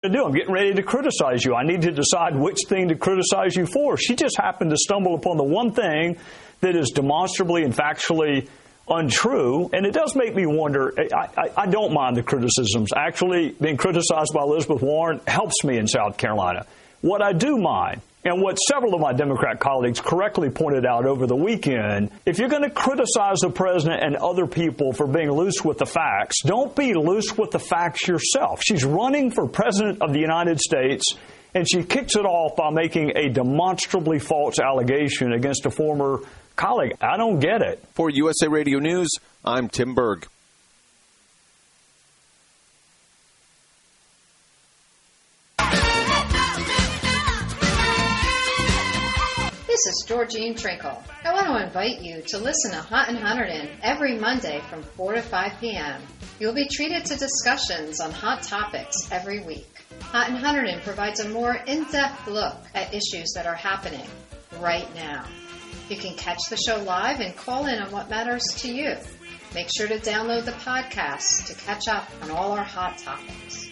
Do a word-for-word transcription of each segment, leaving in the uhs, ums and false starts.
to do. I'm getting ready to criticize you. I need to decide which thing to criticize you for. She just happened to stumble upon the one thing that is demonstrably and factually untrue, and it does make me wonder. I, I, I don't mind the criticisms. Actually, being criticized by Elizabeth Warren helps me in South Carolina. What I do mind, and what several of my Democrat colleagues correctly pointed out over the weekend, if you're going to criticize the president and other people for being loose with the facts, don't be loose with the facts yourself. She's running for president of the United States, and she kicks it off by making a demonstrably false allegation against a former colleague. I don't get it. For U S A Radio News, I'm Tim Berg. This is Georgine Trinkle. I want to invite you to listen to Hot and Hunterdon every Monday from four to five p.m. You'll be treated to discussions on hot topics every week. Hot and Hunterdon provides a more in-depth look at issues that are happening right now. You can catch the show live and call in on what matters to you. Make sure to download the podcast to catch up on all our hot topics.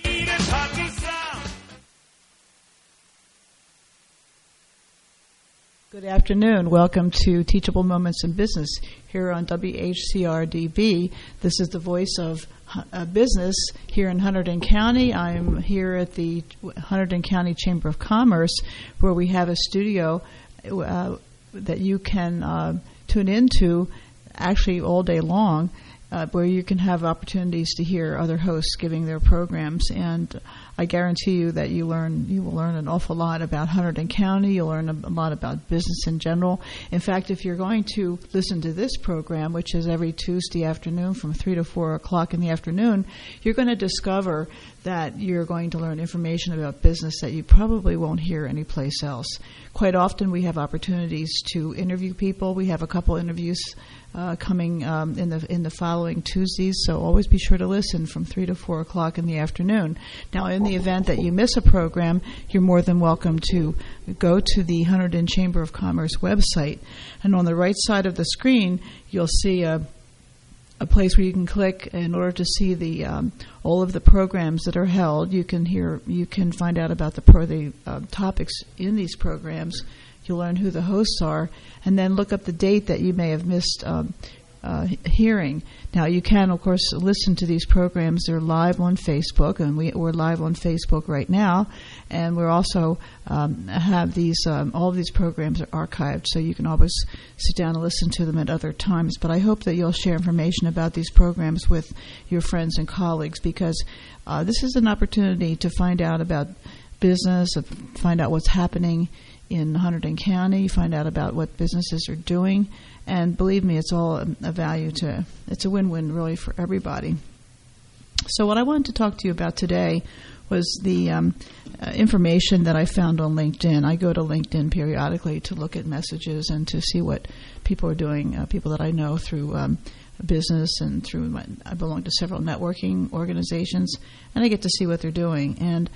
Good afternoon. Welcome to Teachable Moments in Business here on W H C R D B. This is the voice of uh, business here in Hunterdon County. I'm here at the Hunterdon County Chamber of Commerce, where we have a studio uh, that you can uh, tune into actually all day long, uh, where you can have opportunities to hear other hosts giving their programs. And I guarantee you that you learn you will learn an awful lot about Hunterdon County. You'll learn a, a lot about business in general. In fact, if you're going to listen to this program, which is every Tuesday afternoon from three to four o'clock in the afternoon, you're going to discover that you're going to learn information about business that you probably won't hear anyplace else. Quite often we have opportunities to interview people. We have a couple interviews uh, coming um, in the in the following Tuesdays, so always be sure to listen from three to four o'clock in the afternoon. Now, in the event that you miss a program, you're more than welcome to go to the Hunterdon Chamber of Commerce website, and on the right side of the screen, you'll see a a place where you can click in order to see the um, all of the programs that are held. You can hear, you can find out about the pro, the uh, topics in these programs. You'll learn who the hosts are, and then look up the date that you may have missed um, uh, hearing. Now, you can, of course, listen to these programs. They're live on Facebook, and we, we're live on Facebook right now. And we're also um, have these, um, all of these programs are archived, so you can always sit down and listen to them at other times. But I hope that you'll share information about these programs with your friends and colleagues, because uh, this is an opportunity to find out about business, find out what's happening in Hunterdon County, find out about what businesses are doing. And believe me, it's all a, a value to, it's a win-win really for everybody. So what I wanted to talk to you about today was the um, uh, information that I found on LinkedIn. I go to LinkedIn periodically to look at messages and to see what people are doing, uh, people that I know through um, business and through my, I belong to several networking organizations, and I get to see what they're doing. And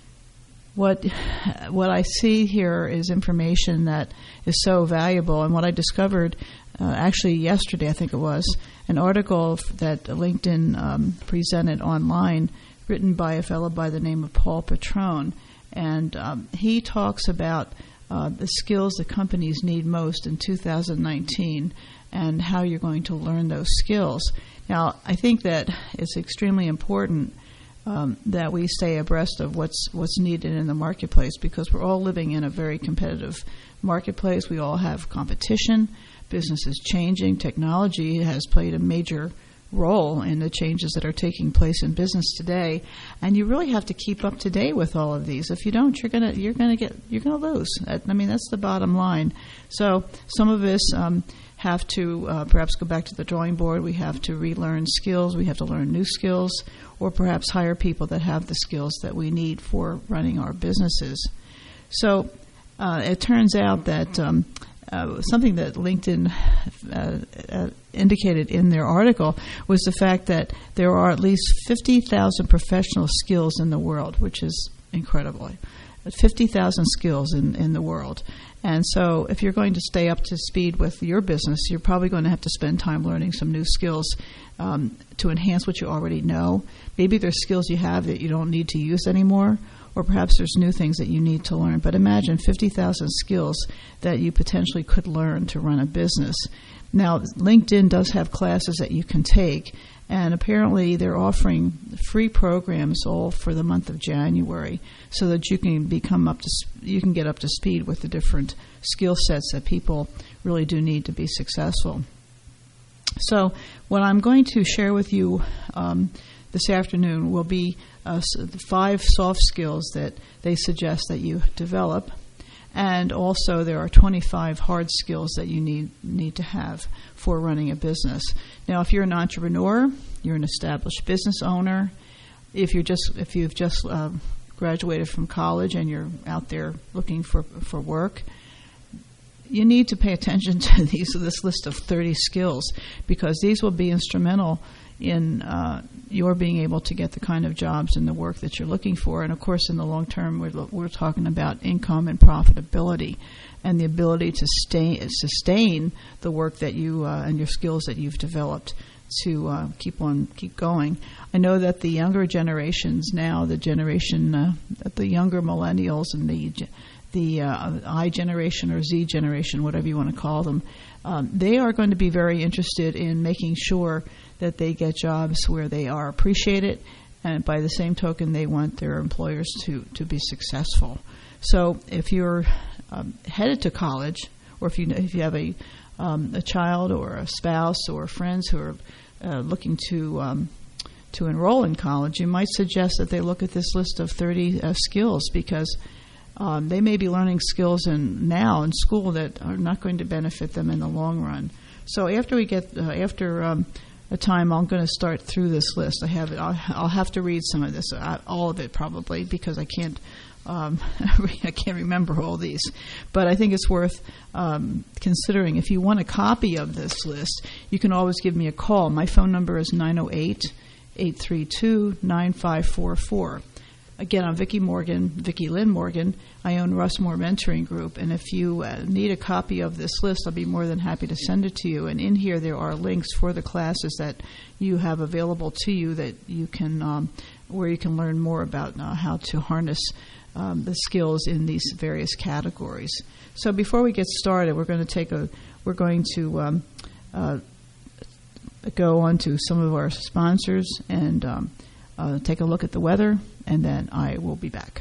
What what I see here is information that is so valuable. And what I discovered uh, actually yesterday, I think it was, an article that LinkedIn um, presented online, written by a fellow by the name of Paul Petrone. And um, he talks about uh, the skills that companies need most in two thousand nineteen and how you're going to learn those skills. Now, I think that it's extremely important Um, that we stay abreast of what's what's needed in the marketplace, because we're all living in a very competitive marketplace. We all have competition. Business is changing. Technology has played a major role in the changes that are taking place in business today, and you really have to keep up to date with all of these. If you don't, you're gonna you're gonna get you're gonna lose. I mean, that's the bottom line. So some of us um, have to uh, perhaps go back to the drawing board. We have to relearn skills. We have to learn new skills, or perhaps hire people that have the skills that we need for running our businesses. So uh, it turns out that um, uh, something that LinkedIn uh, uh, indicated in their article was the fact that there are at least fifty thousand professional skills in the world, which is incredible. fifty thousand skills in, in the world. And so if you're going to stay up to speed with your business, you're probably going to have to spend time learning some new skills um, to enhance what you already know. Maybe there's skills you have that you don't need to use anymore, or perhaps there's new things that you need to learn. But imagine fifty thousand skills that you potentially could learn to run a business. Now, LinkedIn does have classes that you can take, and apparently they're offering free programs all for the month of January, so that you can become up to you can get up to speed with the different skill sets that people really do need to be successful. So, what I'm going to share with you um, this afternoon will be uh, five soft skills that they suggest that you develop. And also there are twenty-five hard skills that you need need to have for running a business. Now, if you're an entrepreneur, you're an established business owner, if you're just if you've just uh, graduated from college and you're out there looking for, for work, you need to pay attention to these this list of thirty skills, because these will be instrumental in uh, your being able to get the kind of jobs and the work that you're looking for. And, of course, in the long term, we're, we're talking about income and profitability and the ability to stay, sustain the work that you uh, and your skills that you've developed to uh, keep on keep going. I know that the younger generations now, the generation, uh, the younger millennials and the the uh, I generation or Z generation, whatever you want to call them, um, they are going to be very interested in making sure that they get jobs where they are appreciated, and by the same token, they want their employers to, to be successful. So if you're um, headed to college, or if you if you have a um, a child or a spouse or friends who are uh, looking to um, to enroll in college, you might suggest that they look at this list of thirty uh, skills, because um, they may be learning skills in now in school that are not going to benefit them in the long run. So after we get uh, after um, a time, I'm going to start through this list. I have it. I'll, I'll have to read some of this, uh, all of it probably, because I can't. Um, I can't remember all these, but I think it's worth um, considering. If you want a copy of this list, you can always give me a call. My phone number is nine oh eight, eight three two, nine five four four. Again, I'm Vicki Morgan, Vicki Lynn Morgan. I own Russmore Mentoring Group, and if you uh, need a copy of this list, I'll be more than happy to send it to you. And in here, there are links for the classes that you have available to you that you can, um, where you can learn more about uh, how to harness um, the skills in these various categories. So before we get started, we're going to take a, we're going to um, uh, go on to some of our sponsors and um, uh, take a look at the weather, and then I will be back.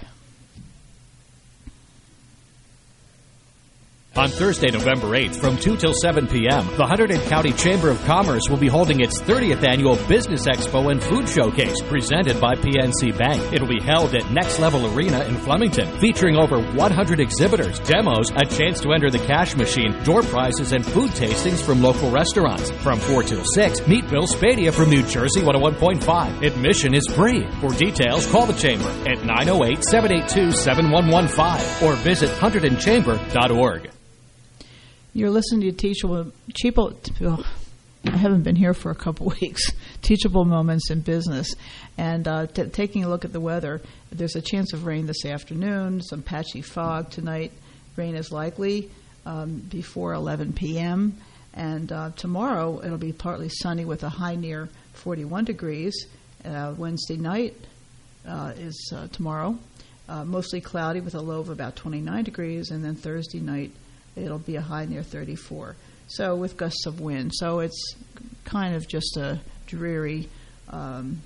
On Thursday, November eighth, from two till seven p.m., the Hunterdon County Chamber of Commerce will be holding its thirtieth Annual Business Expo and Food Showcase, presented by P N C Bank. It'll be held at Next Level Arena in Flemington, featuring over one hundred exhibitors, demos, a chance to enter the cash machine, door prizes, and food tastings from local restaurants. From four till six, meet Bill Spadia from New Jersey one oh one point five. Admission is free. For details, call the Chamber at nine oh eight, seven eight two, seven one one five or visit hunterdon chamber dot org. You're listening to Teachable, Teachable oh, I haven't been here for a couple weeks, Teachable Moments in Business. And uh, t- taking a look at the weather, there's a chance of rain this afternoon, some patchy fog tonight. Rain is likely um, before eleven p.m. And uh, tomorrow it'll be partly sunny with a high near forty-one degrees. Uh, Wednesday night uh, is uh, tomorrow, uh, mostly cloudy with a low of about twenty-nine degrees. And then Thursday night, it'll be a high near thirty-four, so with gusts of wind. So it's kind of just a dreary um,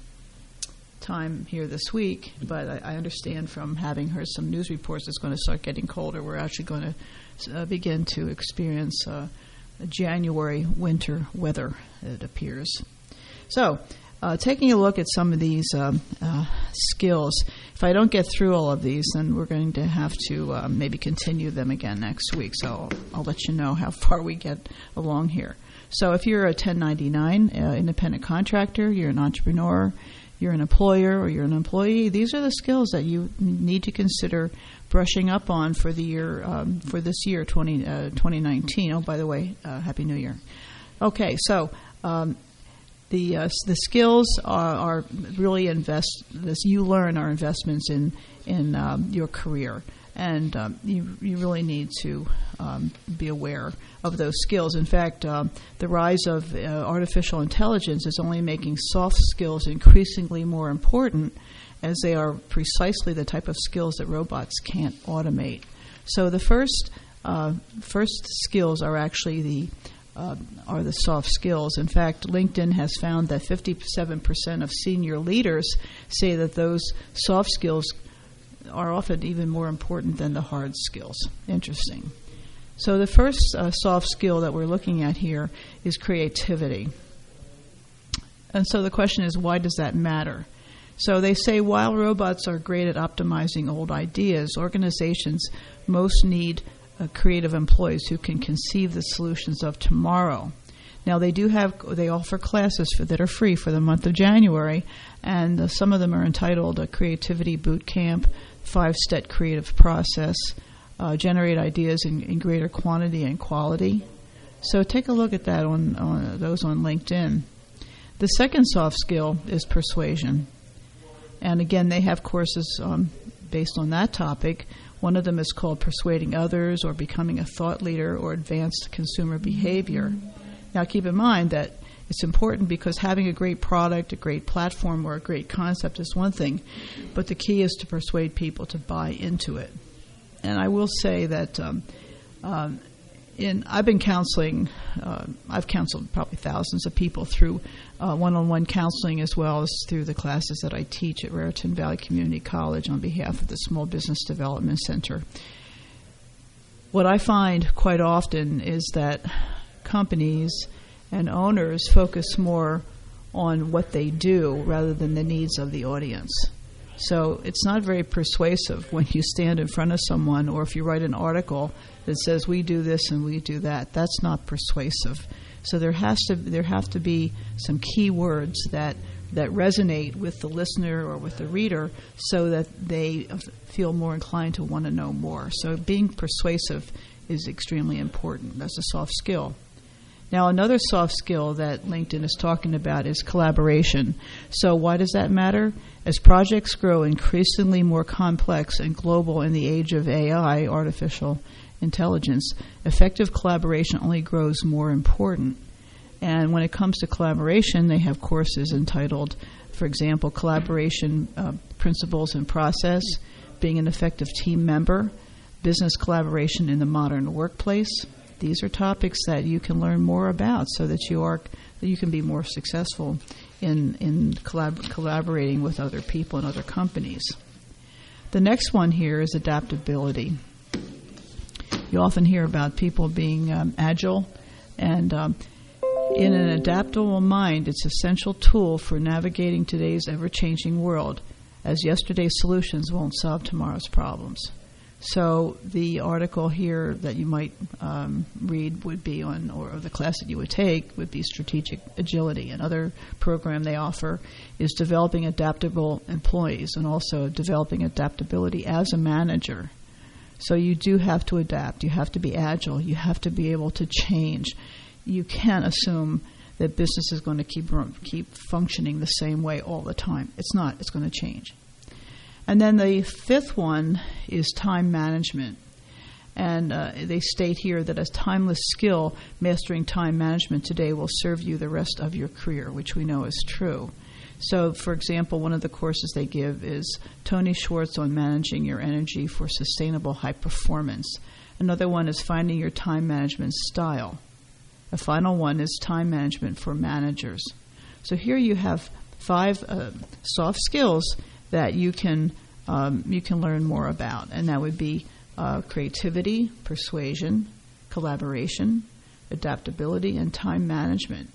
time here this week, but I, I understand from having heard some news reports it's going to start getting colder. We're actually going to uh, begin to experience uh, January winter weather, it appears. So uh, taking a look at some of these um, uh, skills, if I don't get through all of these, then we're going to have to uh, maybe continue them again next week. So I'll, I'll let you know how far we get along here. So if you're a ten ninety-nine uh, independent contractor, you're an entrepreneur, you're an employer, or you're an employee, these are the skills that you need to consider brushing up on for the year um, for this year, twenty, uh, twenty nineteen. Oh, by the way, uh, Happy New Year. Okay, so um, The uh, the skills are, are really invest. This you learn are investments in in um, your career, and um, you you really need to um, be aware of those skills. In fact, um, the rise of uh, artificial intelligence is only making soft skills increasingly more important, as they are precisely the type of skills that robots can't automate. So the first uh, first skills are actually the uh, are the soft skills. In fact, LinkedIn has found that fifty-seven percent of senior leaders say that those soft skills are often even more important than the hard skills. Interesting. So the first uh, soft skill that we're looking at here is creativity. And so the question is, why does that matter? So they say while robots are great at optimizing old ideas, organizations most need uh, creative employees who can conceive the solutions of tomorrow. Now they do have, they offer classes for, that are free for the month of January, and uh, some of them are entitled a Creativity Boot Camp, Five-Step Creative Process, uh, Generate Ideas in, in Greater Quantity and Quality. So take a look at that on, on those on LinkedIn. The second soft skill is persuasion. And again, they have courses um, based on that topic. One of them is called Persuading Others, or Becoming a Thought Leader, or Advanced Consumer Behavior. Now keep in mind that it's important because having a great product, a great platform, or a great concept is one thing, but the key is to persuade people to buy into it. And I will say that um, um, in I've been counseling, uh, I've counseled probably thousands of people through uh, one-on-one counseling, as well as through the classes that I teach at Raritan Valley Community College on behalf of the Small Business Development Center. What I find quite often is that companies and owners focus more on what they do rather than the needs of the audience. So it's not very persuasive when you stand in front of someone, or if you write an article that says we do this and we do that. That's not persuasive. So there has to there have to be some key words that that resonate with the listener or with the reader, so that they feel more inclined to want to know more. So being persuasive is extremely important. That's a soft skill. Now, another soft skill that LinkedIn is talking about is collaboration. So why does that matter? As projects grow increasingly more complex and global in the age of A I, artificial intelligence, effective collaboration only grows more important. And when it comes to collaboration, they have courses entitled, for example, Collaboration uh, Principles and Process, Being an Effective Team Member, Business Collaboration in the Modern Workplace. These are topics that you can learn more about, so that you are that you can be more successful in in collab- collaborating with other people and other companies. The next one here is adaptability. You often hear about people being um, agile, and um, in an adaptable mind, it's an essential tool for navigating today's ever-changing world, as yesterday's solutions won't solve tomorrow's problems. So the article here that you might um, read would be on, or the class that you would take would be Strategic Agility. Another program they offer is Developing Adaptable Employees, and also Developing Adaptability as a Manager. So you do have to adapt. You have to be agile. You have to be able to change. You can't assume that business is going to keep keep functioning the same way all the time. It's not. It's going to change. And then the fifth one is time management. And uh, they state here that as timeless skill, mastering time management today will serve you the rest of your career, which we know is true. So, for example, one of the courses they give is Tony Schwartz on managing your energy for sustainable high performance. Another one is finding your time management style. A final one is time management for managers. So here you have five uh, soft skills that you can um, you can learn more about, and that would be uh, creativity, persuasion, collaboration, adaptability, and time management.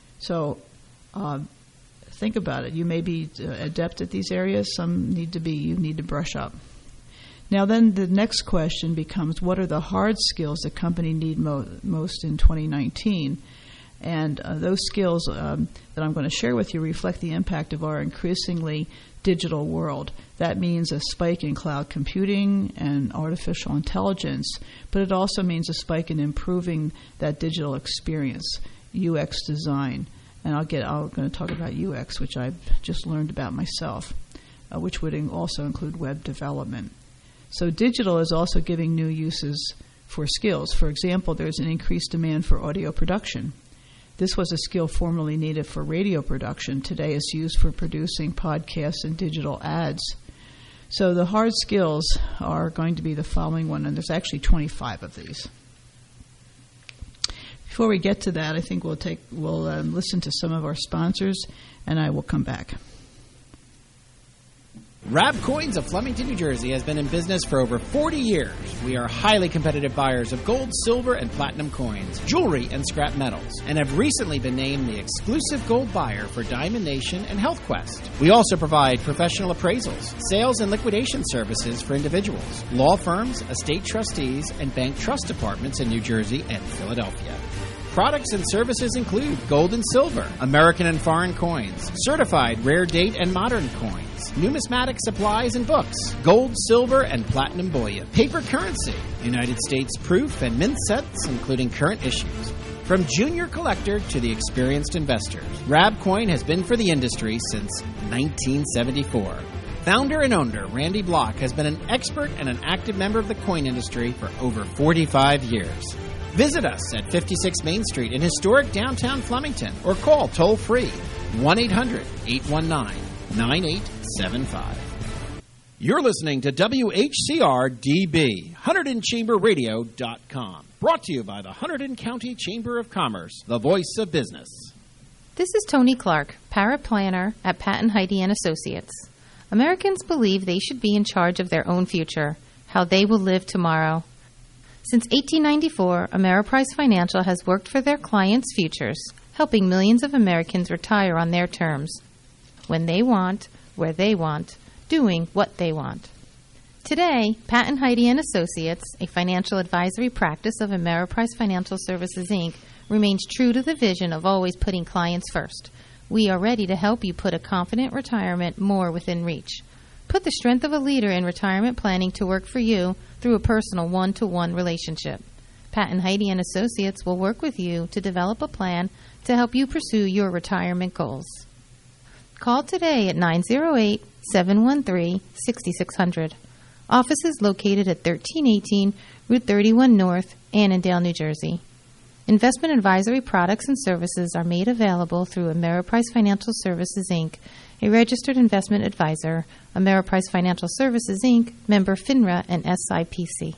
So uh, think about it. You may be uh, adept at these areas. Some need to be you need to brush up. Now then the next question becomes, what are the hard skills the company need mo- most in twenty nineteen? And uh, those skills um, that I'm going to share with you reflect the impact of our increasingly digital world. That means a spike in cloud computing and artificial intelligence, but it also means a spike in improving that digital experience, U X design. And I'll get, I'm going to talk about U X, which I've just learned about myself, uh, which would in- also include web development. So digital is also giving new uses for skills. For example, there's an increased demand for audio production. This was a skill formerly needed for radio production. Today it's used for producing podcasts and digital ads. So the hard skills are going to be the following one, and there's actually twenty-five of these. Before we get to that, I think we'll take we'll um, listen to some of our sponsors, and I will come back. Rab Coins of Flemington, New Jersey has been in business for over forty years. We are highly competitive buyers of gold, silver, and platinum coins, jewelry, and scrap metals, and have recently been named the exclusive gold buyer for Diamond Nation and Health Quest. We also provide professional appraisals, sales and liquidation services for individuals, law firms, estate trustees, and bank trust departments in New Jersey and Philadelphia. Products and services include gold and silver, American and foreign coins, certified rare date and modern coins, numismatic supplies and books, gold, silver, and platinum bullion, paper currency, United States proof and mint sets, including current issues. From junior collector to the experienced investors, Rab Coin has been for the industry since nineteen seventy-four. Founder and owner Randy Block has been an expert and an active member of the coin industry for over forty-five years. Visit us at fifty-six Main Street in historic downtown Flemington or call toll-free one eight hundred eight one nine nine eight seven five. You're listening to W H C R D B, Hunterdon Chamber Radio dot com. Brought to you by the Hunterdon County Chamber of Commerce, the voice of business. This is Tony Clark, paraplanner at Patton Heidi and Associates. Americans believe they should be in charge of their own future, how they will live tomorrow. Since eighteen ninety-four, Ameriprise Financial has worked for their clients' futures, helping millions of Americans retire on their terms, when they want, where they want, doing what they want. Today, Patton Heidi and Associates, a financial advisory practice of Ameriprise Financial Services, Incorporated, remains true to the vision of always putting clients first. We are ready to help you put a confident retirement more within reach. Put the strength of a leader in retirement planning to work for you through a personal one-to-one relationship. Patton Heidi and Associates will work with you to develop a plan to help you pursue your retirement goals. Call today at nine oh eight, seven one three, six six zero zero. Office is located at thirteen eighteen Route thirty-one North, Annandale, New Jersey. Investment advisory products and services are made available through Ameriprise Financial Services, Incorporated, a registered investment advisor, Ameriprise Financial Services, Incorporated, member FINRA and S I P C.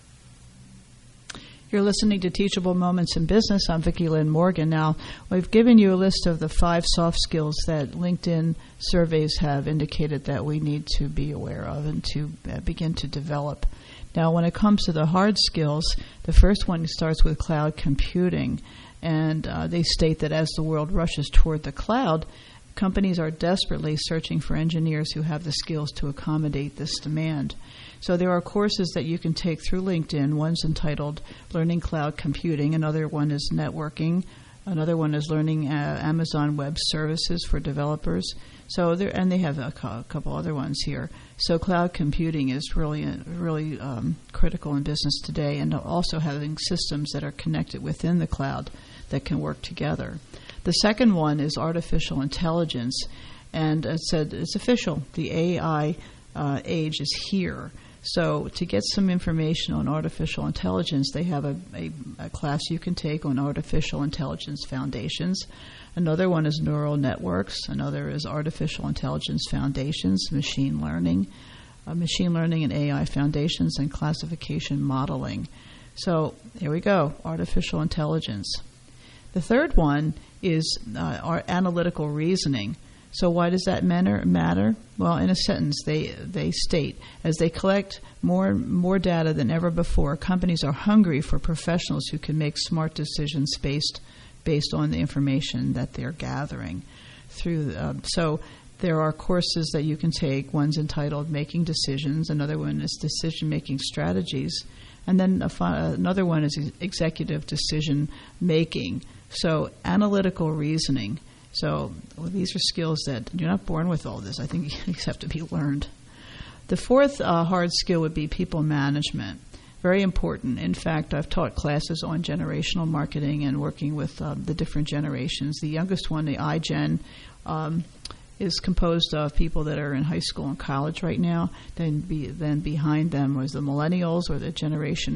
You're listening to Teachable Moments in Business. I'm Vicki Lynn Morgan. Now, we've given you a list of the five soft skills that LinkedIn surveys have indicated that we need to be aware of and to uh, begin to develop. Now, when it comes to the hard skills, the first one starts with cloud computing. And uh, they state that as the world rushes toward the cloud, companies are desperately searching for engineers who have the skills to accommodate this demand. So there are courses that you can take through LinkedIn. One's entitled Learning Cloud Computing. Another one is Networking. Another one is Learning uh, Amazon Web Services for Developers. So there, and they have a, co- a couple other ones here. So cloud computing is really, really um, critical in business today, and also having systems that are connected within the cloud that can work together. The second one is artificial intelligence, and it said it's official. The A I uh, age is here. So to get some information on artificial intelligence, they have a, a, a class you can take on artificial intelligence foundations. Another one is neural networks. Another is artificial intelligence foundations, machine learning, uh, machine learning and A I foundations, and classification modeling. So here we go, artificial intelligence. The third one is uh, our analytical reasoning. So why does that matter? matter? Well, in a sentence, they they state, as they collect more more data than ever before, companies are hungry for professionals who can make smart decisions based based on the information that they're gathering. Through uh, so there are courses that you can take. One's entitled Making Decisions. Another one is Decision-Making Strategies. And then a fi- another one is Executive Decision Making. So analytical reasoning. So well, these are skills that you're not born with all this. I think these have to be learned. The fourth uh, hard skill would be people management. Very important. In fact, I've taught classes on generational marketing and working with uh, the different generations. The youngest one, the iGen, um, is composed of people that are in high school and college right now. Then, be, then behind them was the millennials, or the generation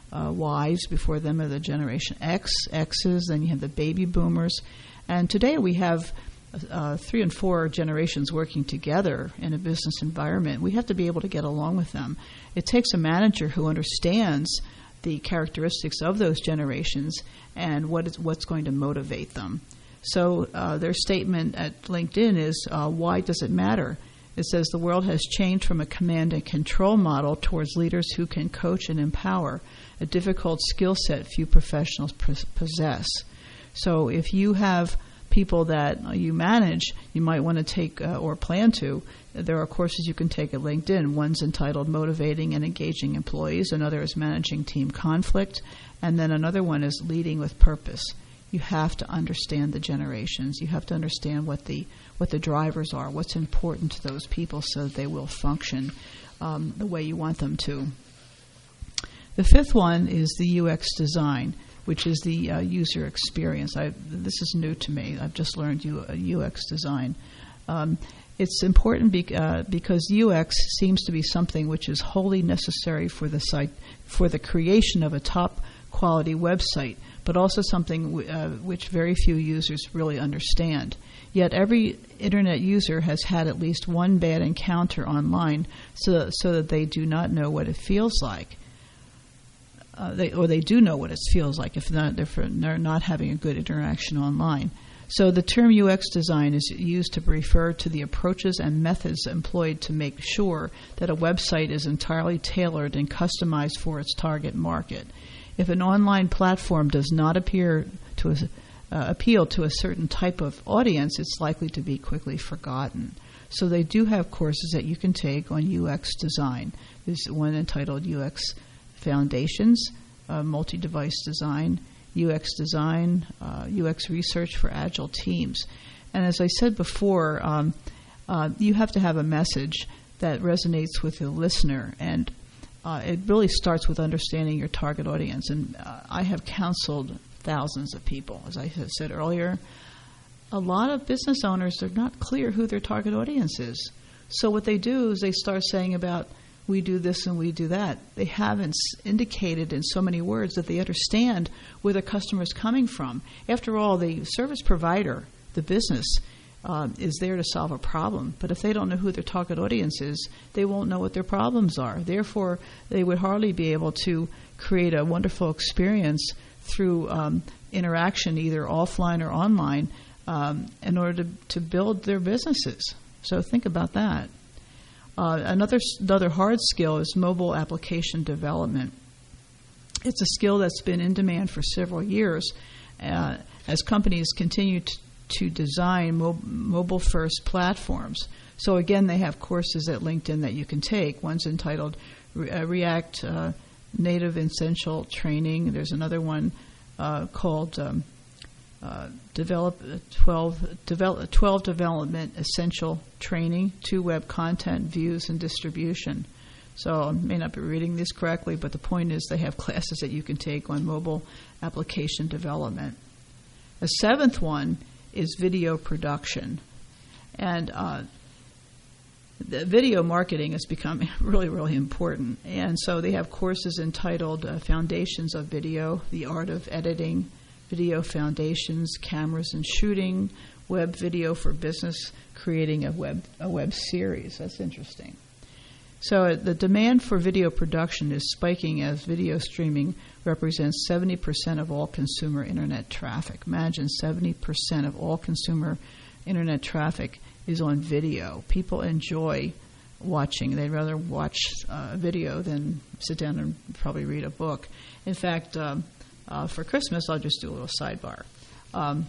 uh, Ys. Before them are the Generation X, X's, then you have the baby boomers. And today we have uh, three and four generations working together in a business environment. We have to be able to get along with them. It takes a manager who understands the characteristics of those generations and what is what's going to motivate them. So uh, their statement at LinkedIn is, uh, why does it matter? It says the world has changed from a command and control model towards leaders who can coach and empower, a difficult skill set few professionals possess. So if you have people that you manage, you might want to take uh, or plan to. There are courses you can take at LinkedIn. One's entitled Motivating and Engaging Employees. Another is Managing Team Conflict. And then another one is Leading with Purpose. You have to understand the generations. You have to understand what the what the drivers are, what's important to those people so that they will function um, the way you want them to. The fifth one is the U X design, which is the uh, user experience. I, this is new to me. I've just learned U, uh, U X design. Um, it's important be, uh, because U X seems to be something which is wholly necessary for the site, for the creation of a top quality website, but also something w- uh, which very few users really understand. Yet every internet user has had at least one bad encounter online, so so that they do not know what it feels like. Uh, they, or they do know what it feels like if not, if they're not having a good interaction online. So the term U X design is used to refer to the approaches and methods employed to make sure that a website is entirely tailored and customized for its target market. If an online platform does not appear to uh, appeal to a certain type of audience, it's likely to be quickly forgotten. So they do have courses that you can take on U X design. There's one entitled U X Foundations, uh, multi-device design, U X design, uh, U X research for agile teams. And as I said before, um, uh, you have to have a message that resonates with the listener, and uh, it really starts with understanding your target audience. And uh, I have counseled thousands of people, as I said earlier. A lot of business owners are not clear who their target audience is. So what they do is they start saying about, we do this and we do that. They haven't indicated in so many words that they understand where the customer is coming from. After all, the service provider, the business, uh, is there to solve a problem. But if they don't know who their target audience is, they won't know what their problems are. Therefore, they would hardly be able to create a wonderful experience through um, interaction, either offline or online, um, in order to, to build their businesses. So think about that. Uh, another another hard skill is mobile application development. It's a skill that's been in demand for several years uh, as companies continue to, to design mo- mobile-first platforms. So again, they have courses at LinkedIn that you can take. One's entitled Re- uh, React uh, Native Essential Training. There's another one uh, called um, Uh, develop twelve, develop, twelve Development Essential Training, to web content, views, and distribution. So I may not be reading this correctly, but the point is they have classes that you can take on mobile application development. The seventh one is video production. And uh, the video marketing has become really, really important. And so they have courses entitled uh, Foundations of Video, The Art of Editing, Video Foundations, Cameras and Shooting, Web Video for Business, Creating a Web a web series. That's interesting. So uh, the demand for video production is spiking as video streaming represents seventy percent of all consumer internet traffic. Imagine seventy percent of all consumer internet traffic is on video. People enjoy watching. They'd rather watch uh, a video than sit down and probably read a book. In fact, um, Uh, for Christmas, I'll just do a little sidebar. Um,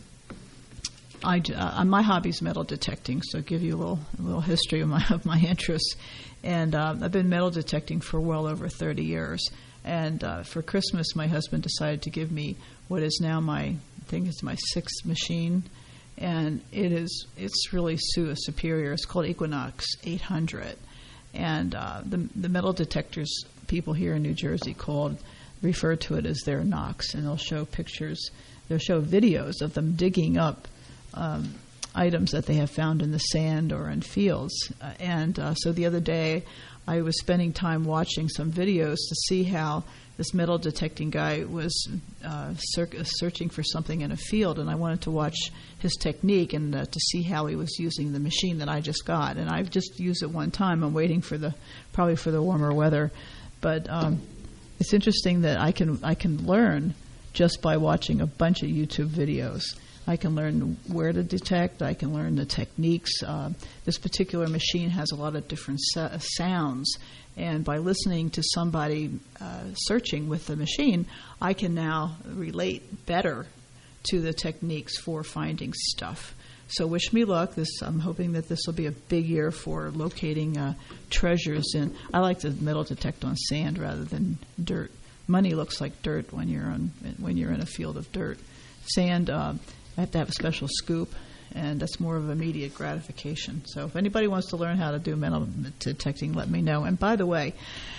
I, uh, my hobby is metal detecting, so I'll give you a little, a little history of my, of my interests. And uh, I've been metal detecting for well over thirty years. And uh, for Christmas, my husband decided to give me what is now my, I think it's my sixth machine. And it is, it's really su- superior. It's called Equinox eight hundred. And uh, the, the metal detectors people here in New Jersey called refer to it as their Knox, and they'll show pictures, they'll show videos of them digging up um, items that they have found in the sand or in fields. Uh, and uh, so the other day, I was spending time watching some videos to see how this metal detecting guy was uh, cir- searching for something in a field, and I wanted to watch his technique and uh, to see how he was using the machine that I just got. And I've just used it one time. I'm waiting for the probably for the warmer weather, but um, it's interesting that I can I can learn just by watching a bunch of YouTube videos. I can learn where to detect. I can learn the techniques. Uh, this particular machine has a lot of different sa- sounds. And by listening to somebody uh, searching with the machine, I can now relate better to the techniques for finding stuff. So wish me luck. This, I'm hoping that this will be a big year for locating uh, treasures. And I like to metal detect on sand rather than dirt. Money looks like dirt when you're on when you're in a field of dirt. Sand, uh, I have to have a special scoop, and that's more of immediate gratification. So if anybody wants to learn how to do metal detecting, let me know. And by the way,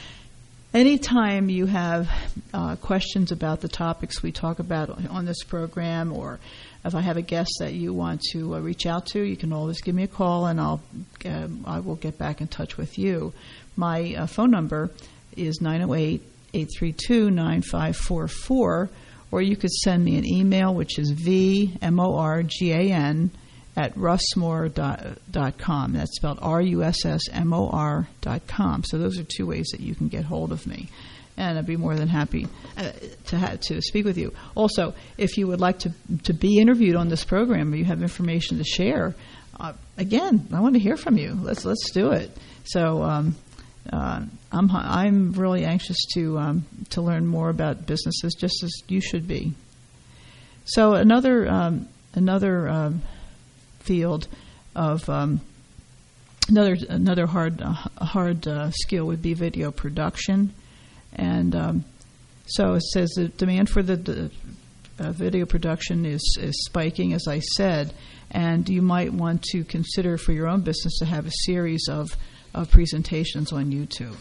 anytime you have uh, questions about the topics we talk about on this program, or if I have a guest that you want to uh, reach out to, you can always give me a call, and I'll uh, I will get back in touch with you. My uh, phone number is nine oh eight, eight three two, nine five four four. Or you could send me an email, which is V M O R G A N at russmore dot com. That's spelled R U S S M O R dot com. So those are two ways that you can get hold of me. And I'd be more than happy uh, to ha- to speak with you. Also, if you would like to to be interviewed on this program, or you have information to share, uh, again, I want to hear from you. Let's let's do it. So um, uh, I'm I'm really anxious to um, to learn more about businesses, just as you should be. So another um, another uh, field of um, another another hard uh, hard uh, skill would be video production, and um, so it says the demand for the, the uh, video production is is spiking, as I said, and you might want to consider for your own business to have a series of of presentations on YouTube.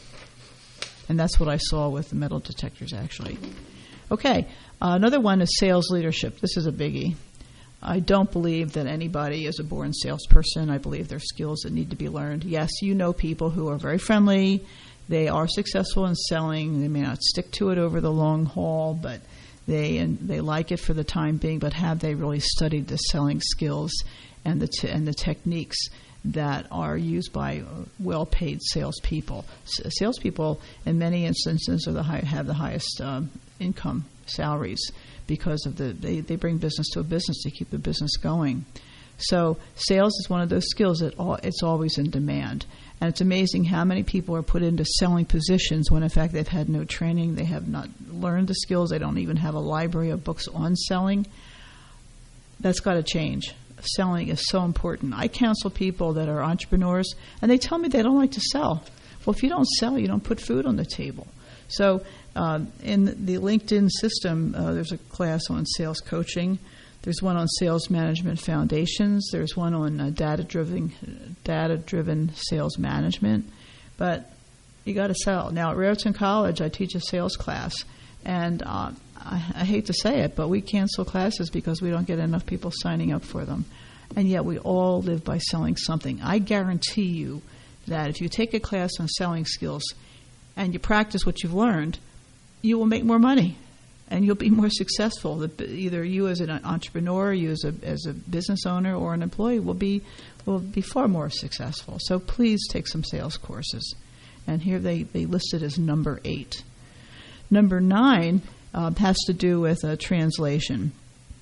And that's what I saw with the metal detectors, actually. Okay, uh, another one is sales leadership. This is a biggie. I don't believe that anybody is a born salesperson. I believe there are skills that need to be learned. Yes, you know people who are very friendly. They are successful in selling. They may not stick to it over the long haul, but they and they like it for the time being. But have they really studied the selling skills and the t- and the techniques that are used by well-paid salespeople? S- salespeople, in many instances, are the high, have the highest um, income salaries because of the they, they bring business to a business to keep the business going. So sales is one of those skills that all, it's always in demand. And it's amazing how many people are put into selling positions when, in fact, they've had no training. They have not learned the skills. They don't even have a library of books on selling. That's got to change. Selling is so important. I counsel people that are entrepreneurs, and they tell me they don't like to sell. Well, if you don't sell, you don't put food on the table. So um, in the LinkedIn system, uh, there's a class on sales coaching. There's one on sales management foundations. There's one on uh, data-driven, data-driven sales management. But you got to sell. Now, at Raritan College, I teach a sales class, and uh, I, I hate to say it, but we cancel classes because we don't get enough people signing up for them. And yet we all live by selling something. I guarantee you that if you take a class on selling skills and you practice what you've learned, you will make more money and you'll be more successful. Either you as an entrepreneur, you as a as a business owner, or an employee will be will be far more successful. So please take some sales courses. And here they, they list it as number eight. Number nine uh, has to do with uh, translation.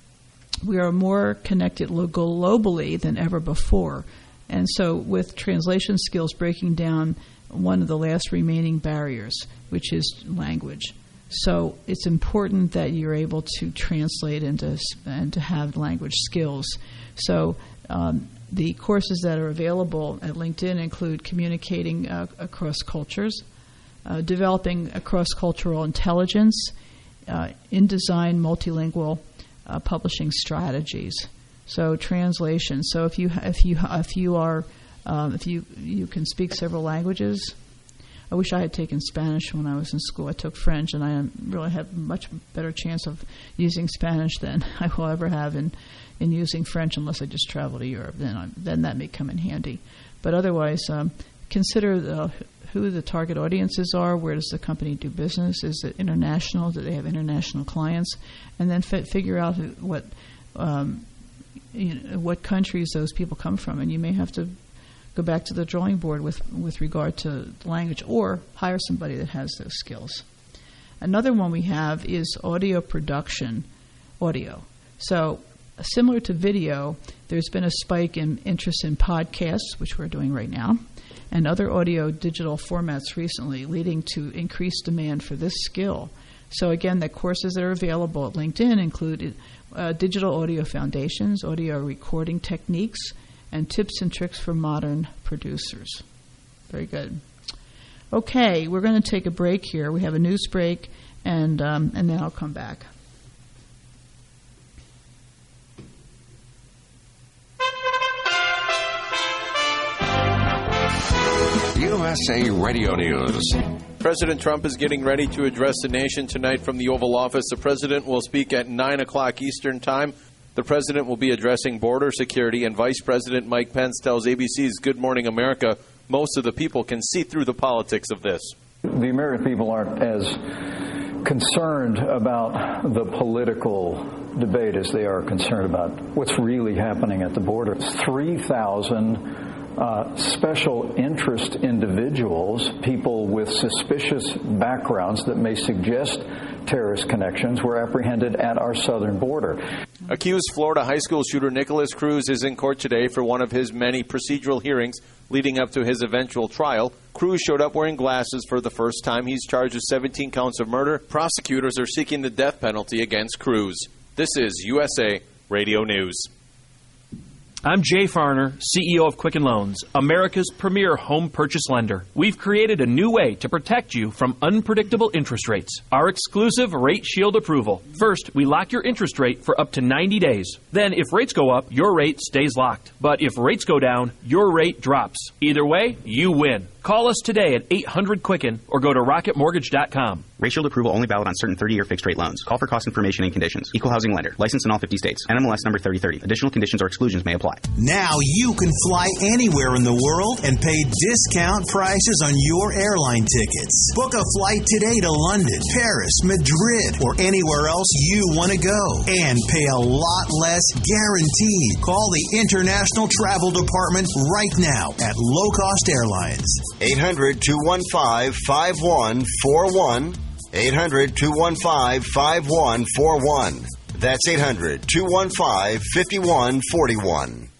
We are more connected globally than ever before. And so with translation skills breaking down one of the last remaining barriers, which is language. So it's important that you're able to translate and to, and to have language skills. So um, the courses that are available at LinkedIn include communicating uh, across cultures, uh, developing a cross-cultural intelligence, uh, InDesign multilingual uh, publishing strategies. So translation. So if you if you if you are um, if you you can speak several languages. I wish I had taken Spanish when I was in school. I took French, and I really have a much better chance of using Spanish than I will ever have in, in using French unless I just travel to Europe. Then I, then that may come in handy. But otherwise, um, consider the, who the target audiences are. Where does the company do business? Is it international? Do they have international clients? And then f- figure out who, what um, you know, what countries those people come from. And you may have to go back to the drawing board with, with regard to language, or hire somebody that has those skills. Another one we have is audio production, audio. So similar to video, there's been a spike in interest in podcasts, which we're doing right now, and other audio digital formats recently, leading to increased demand for this skill. So again, the courses that are available at LinkedIn include uh, digital audio foundations, audio recording techniques, and tips and tricks for modern producers. Very good. Okay, we're going to take a break here. We have a news break, and um, and then I'll come back. U S A Radio News. President Trump is getting ready to address the nation tonight from the Oval Office. The president will speak at nine o'clock Eastern Time. The president will be addressing border security, and Vice President Mike Pence tells A B C's Good Morning America most of the people can see through the politics of this. The American people aren't as concerned about the political debate as they are concerned about what's really happening at the border. three thousand Uh, special interest individuals, people with suspicious backgrounds that may suggest terrorist connections, were apprehended at our southern border. Accused Florida high school shooter Nicholas Cruz is in court today for one of his many procedural hearings leading up to his eventual trial. Cruz showed up wearing glasses for the first time. He's charged with seventeen counts of murder. Prosecutors are seeking the death penalty against Cruz. This is U S A Radio News. I'm Jay Farner, C E O of Quicken Loans, America's premier home purchase lender. We've created a new way to protect you from unpredictable interest rates. Our exclusive Rate Shield approval. First, we lock your interest rate for up to ninety days. Then, if rates go up, your rate stays locked. But if rates go down, your rate drops. Either way, you win. Call us today at eight hundred Quicken or go to rocket mortgage dot com. Rate Shield approval only valid on certain thirty-year fixed-rate loans. Call for cost information and conditions. Equal housing lender. Licensed in all fifty states. N M L S number thirty thirty. Additional conditions or exclusions may apply. Now you can fly anywhere in the world and pay discount prices on your airline tickets. Book a flight today to London, Paris, Madrid, or anywhere else you want to go. And pay a lot less guaranteed. Call the International Travel Department right now at Low Cost Airlines. eight hundred, two one five, five one four one. eight hundred, two one five, five one four one. That's eight hundred, two one five, five one four one.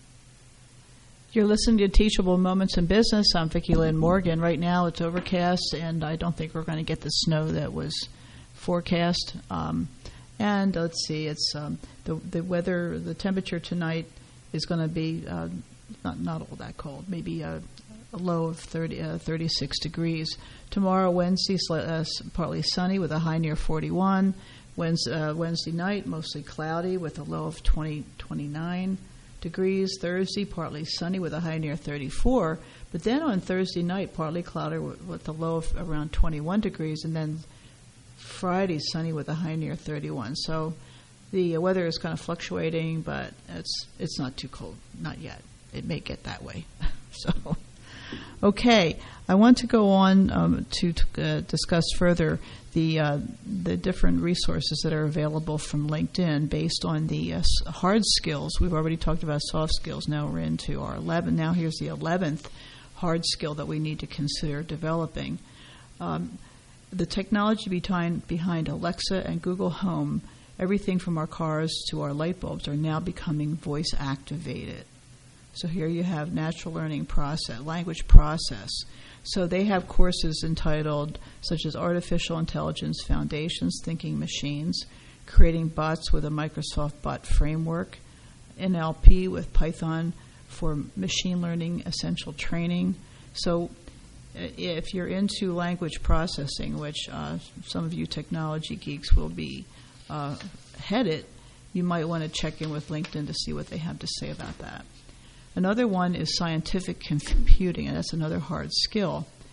You're listening to Teachable Moments in Business. I'm Vicki Lynn Morgan. Right now it's overcast, and I don't think we're going to get the snow that was forecast. Um, and let's see, it's um, the the weather, the temperature tonight is going to be uh, not not all that cold. Maybe a, a low of thirty, uh, thirty-six degrees. Tomorrow, Wednesday, uh, partly sunny with a high near forty-one. Wednesday, uh, Wednesday night, mostly cloudy with a low of twenty, twenty-nine degrees. Thursday, partly sunny with a high near thirty-four. But then on Thursday night, partly cloudy with, with a low of around twenty-one degrees. And then Friday, sunny with a high near thirty-one. So the uh, weather is kind of fluctuating, but it's it's not too cold. Not yet. It may get that way. So, okay. I want to go on um, to uh, discuss further the uh, the different resources that are available from LinkedIn based on the uh, hard skills. We've already talked about soft skills. Now we're into our eleven. Now here's the eleventh hard skill that we need to consider developing. Um, the technology behind behind Alexa and Google Home, everything from our cars to our light bulbs, are now becoming voice activated. So here you have natural learning process, language process. So they have courses entitled such as Artificial Intelligence Foundations, Thinking Machines, Creating Bots with a Microsoft Bot Framework, N L P with Python for Machine Learning Essential Training. So if you're into language processing, which uh, some of you technology geeks will be uh, headed, you might want to check in with LinkedIn to see what they have to say about that. Another one is scientific computing, and that's another hard skill.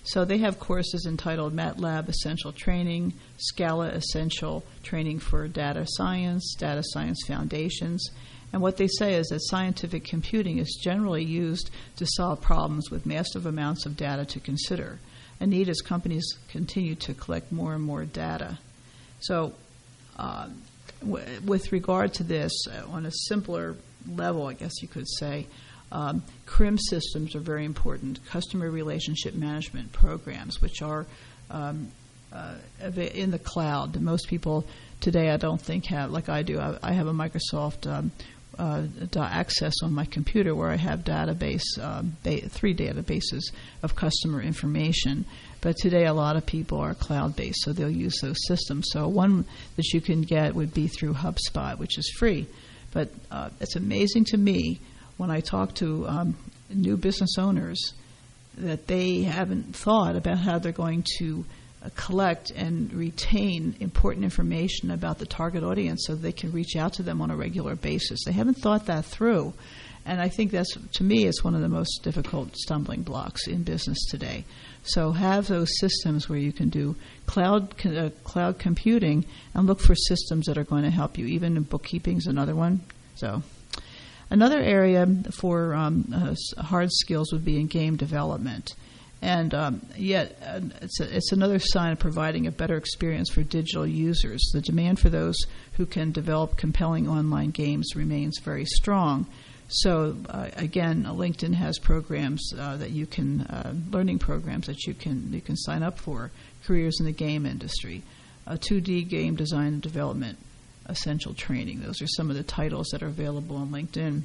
So they have courses entitled MATLAB Essential Training, Scala Essential Training for Data Science, Data Science Foundations. And what they say is that scientific computing is generally used to solve problems with massive amounts of data to consider, a need as companies continue to collect more and more data. So uh, w- with regard to this, uh, on a simpler level, I guess you could say, Um, C R I M systems are very important, customer relationship management programs, which are um, uh, in the cloud. Most people today, I don't think, have, like I do, I, I have a Microsoft um, uh, access on my computer where I have database, um, ba- three databases of customer information. But today a lot of people are cloud-based, so they'll use those systems. So one that you can get would be through HubSpot, which is free. But uh, it's amazing to me when I talk to um, new business owners that they haven't thought about how they're going to uh, collect and retain important information about the target audience so they can reach out to them on a regular basis. They haven't thought that through. And I think that's, to me, is one of the most difficult stumbling blocks in business today. So have those systems where you can do cloud uh, cloud computing and look for systems that are going to help you. Even bookkeeping is another one. So another area for um, uh, hard skills would be in game development. And um, yet uh, it's, a, it's another sign of providing a better experience for digital users. The demand for those who can develop compelling online games remains very strong. So uh, again, LinkedIn has programs uh, that you can, uh, learning programs that you can you can sign up for, careers in the game industry, uh, two D game design and development, essential training. Those are some of the titles that are available on LinkedIn.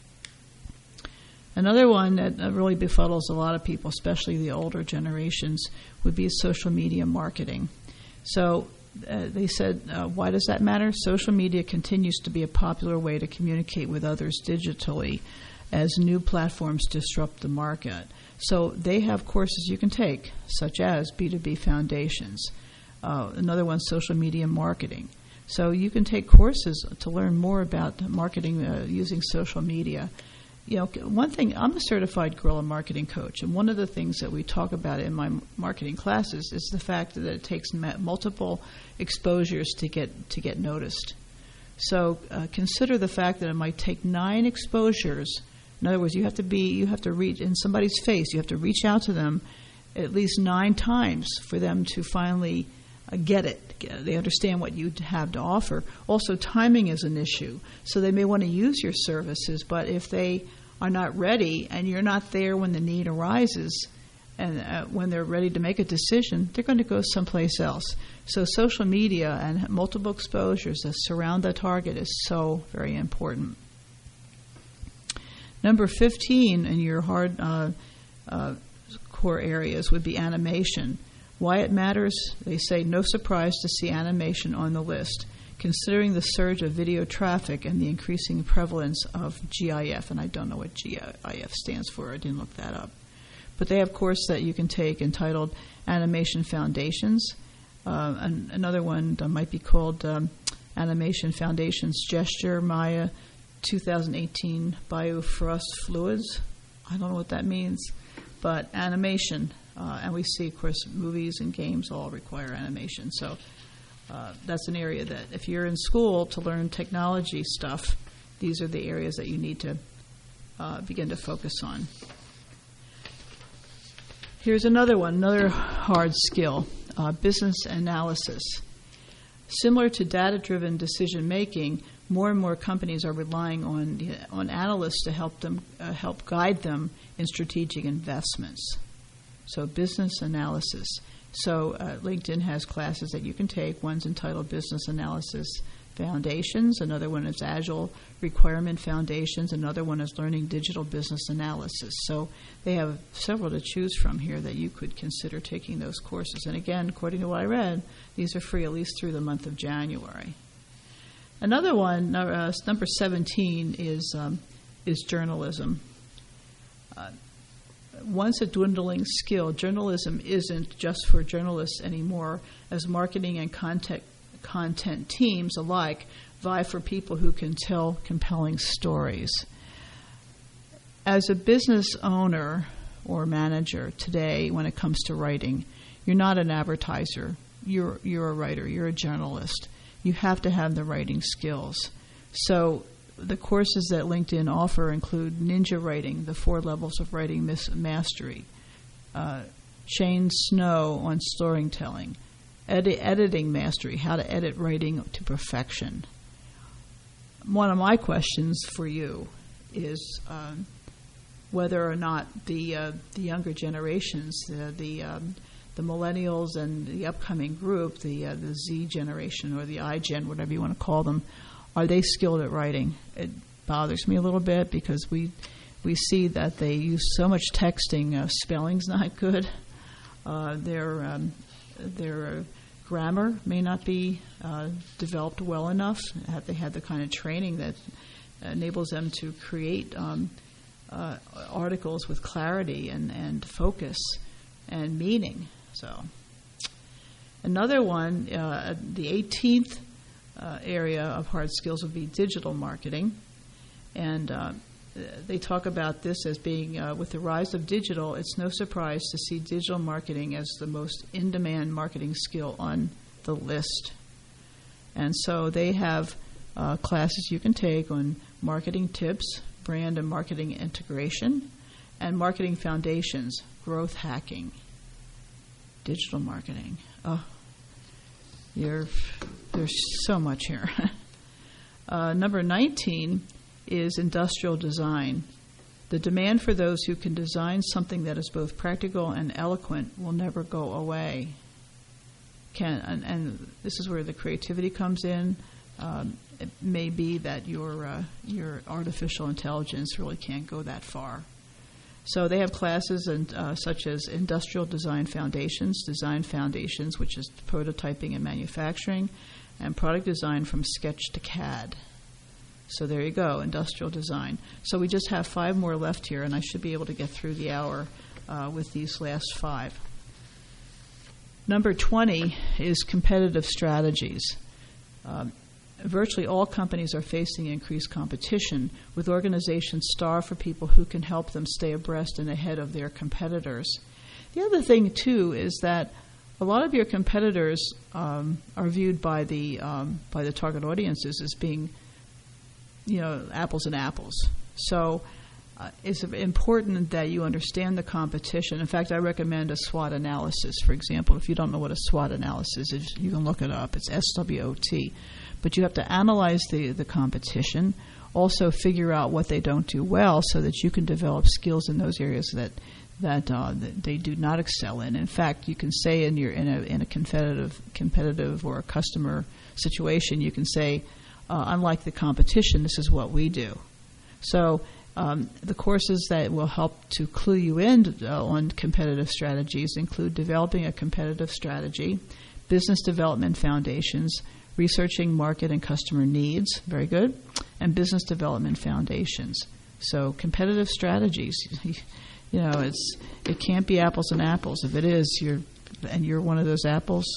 Another one that uh, really befuddles a lot of people, especially the older generations, would be social media marketing. So uh, they said, uh, why does that matter? Social media continues to be a popular way to communicate with others digitally as new platforms disrupt the market. So they have courses you can take, such as B two B Foundations. Uh, another one, social media marketing. So you can take courses to learn more about marketing uh, using social media. You know, one thing, I'm a certified guerrilla marketing coach, and one of the things that we talk about in my marketing classes is the fact that it takes multiple exposures to get to get noticed. So uh, consider the fact that it might take nine exposures. In other words, you have to be, you have to reach in somebody's face. You have to reach out to them at least nine times for them to finally Uh, get it. They understand what you have to offer. Also, timing is an issue. So they may want to use your services, but if they are not ready and you're not there when the need arises and uh, when they're ready to make a decision, they're going to go someplace else. So social media and multiple exposures that surround the target is so very important. Number fifteen in your hard uh, uh, core areas would be animation. Why it matters, they say, no surprise to see animation on the list, considering the surge of video traffic and the increasing prevalence of G I F. And I don't know what G I F stands for. I didn't look that up. But they have a course that you can take entitled Animation Foundations. Uh, an, another one that might be called um, Animation Foundations Gesture Maya twenty eighteen Biofrost Fluids. I don't know what that means, but animation. Uh, and we see, of course, movies and games all require animation. So uh, that's an area that if you're in school to learn technology stuff, these are the areas that you need to uh, begin to focus on. Here's another one, another hard skill, uh, business analysis. Similar to data-driven decision-making, more and more companies are relying on, on analysts to help them uh, help guide them in strategic investments. So business analysis. So uh, LinkedIn has classes that you can take. One's entitled Business Analysis Foundations. Another one is Agile Requirement Foundations. Another one is Learning Digital Business Analysis. So they have several to choose from here that you could consider taking those courses. And again, according to what I read, these are free at least through the month of January. Another one, uh, number seventeen, is um, is journalism. Uh, Once a dwindling skill, journalism isn't just for journalists anymore, as marketing and content content teams alike vie for people who can tell compelling stories. As a business owner, or manager today when it comes to writing. You're not an advertiser. You're you're a writer. You're a journalist. You have to have the writing skills. So the courses that LinkedIn offer include Ninja Writing, the four levels of writing mastery, uh, Shane Snow on storytelling, edi- editing mastery, how to edit writing to perfection. One of my questions for you is um, whether or not the uh, the younger generations, the the, um, the millennials and the upcoming group, the uh, the Z generation or the iGen, whatever you want to call them, are they skilled at writing? It bothers me a little bit because we we see that they use so much texting. Uh, spelling's not good. Uh, their um, their uh, grammar may not be uh, developed well enough. Have they had the kind of training that enables them to create um, uh, articles with clarity and, and focus and meaning? So another one, uh, the eighteenth uh, area of hard skills would be digital marketing. And uh, they talk about this as being, uh, with the rise of digital, it's no surprise to see digital marketing as the most in-demand marketing skill on the list. And so they have uh, classes you can take on marketing tips, brand and marketing integration, and marketing foundations, growth hacking, digital marketing. Oh, you're, there's so much here. uh, number nineteen is industrial design. The demand for those who can design something that is both practical and eloquent will never go away. Can and, and this is where the creativity comes in. Um, it may be that your uh, your artificial intelligence really can't go that far. So they have classes and uh, such as Industrial Design Foundations, Design Foundations, which is prototyping and manufacturing, and Product Design from Sketch to C A D. So there you go, industrial design. So we just have five more left here, and I should be able to get through the hour uh, with these last five. Number twenty is competitive strategies. Um, virtually all companies are facing increased competition, with organizations starved for people who can help them stay abreast and ahead of their competitors. The other thing, too, is that a lot of your competitors um, are viewed by the um, by the target audiences as being, you know, apples and apples. So uh, it's important that you understand the competition. In fact, I recommend a SWOT analysis. For example, if you don't know what a SWOT analysis is, you can look it up. It's S W O T. But you have to analyze the, the competition, also figure out what they don't do well so that you can develop skills in those areas that that, uh, that they do not excel in. In fact, you can say in your in a in a competitive competitive or a customer situation, you can say, Uh, unlike the competition, this is what we do. So um, the courses that will help to clue you in uh, on competitive strategies include developing a competitive strategy, business development foundations, researching market and customer needs, very good, and business development foundations. So competitive strategies, you know, it's it can't be apples and apples. If it is, you're and you're one of those apples,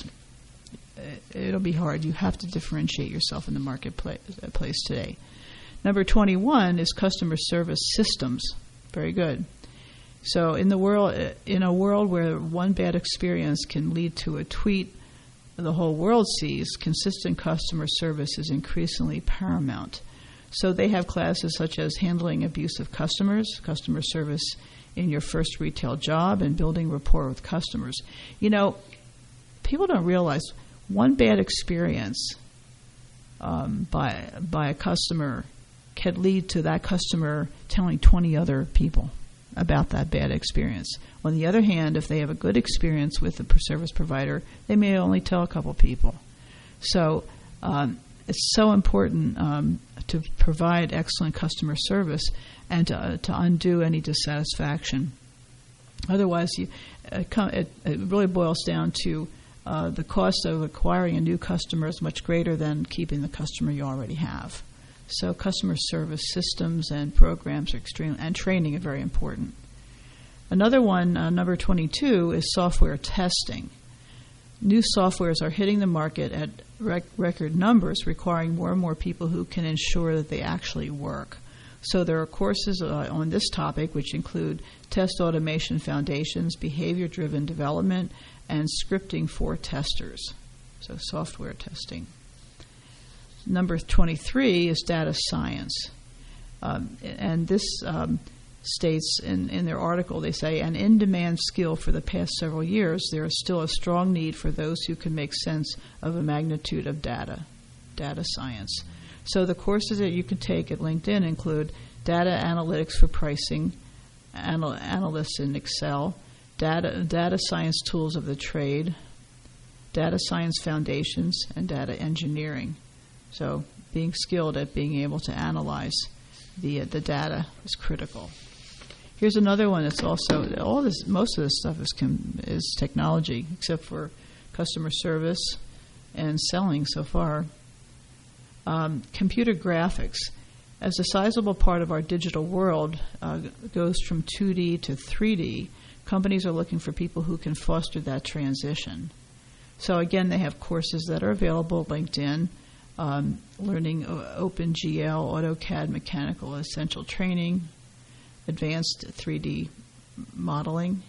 it'll be hard. You have to differentiate yourself in the marketplace today. Number twenty-one is customer service systems. Very good. So in the world, in a world where one bad experience can lead to a tweet the whole world sees, consistent customer service is increasingly paramount. So they have classes such as handling abusive customers, customer service in your first retail job, and building rapport with customers. You know, people don't realize one bad experience um, by by a customer can lead to that customer telling twenty other people about that bad experience. On the other hand, if they have a good experience with the service provider, they may only tell a couple people. So um, it's so important um, to provide excellent customer service and to, uh, to undo any dissatisfaction. Otherwise, you, uh, it, it really boils down to Uh, the cost of acquiring a new customer is much greater than keeping the customer you already have. So customer service systems and programs are extreme, and training are very important. Another one, uh, number twenty-two, is software testing. New softwares are hitting the market at rec- record numbers, requiring more and more people who can ensure that they actually work. So there are courses uh, on this topic which include test automation foundations, behavior-driven development, and scripting for testers, so software testing. Number twenty-three is data science. Um, and this um, states in, in their article, they say, an in-demand skill for the past several years, there is still a strong need for those who can make sense of a magnitude of data, data science. So the courses that you can take at LinkedIn include data analytics for pricing, anal- analysts in Excel, data, data science tools of the trade, data science foundations, and data engineering. So being skilled at being able to analyze the uh, the data is critical. Here's another one that's also all this. Most of this stuff is com- is technology, except for customer service and selling so far. Um, computer graphics, as a sizable part of our digital world uh, goes from two D to three D, companies are looking for people who can foster that transition. So again, they have courses that are available at LinkedIn. Um, learning OpenGL, AutoCAD Mechanical Essential Training, Advanced three D Modeling.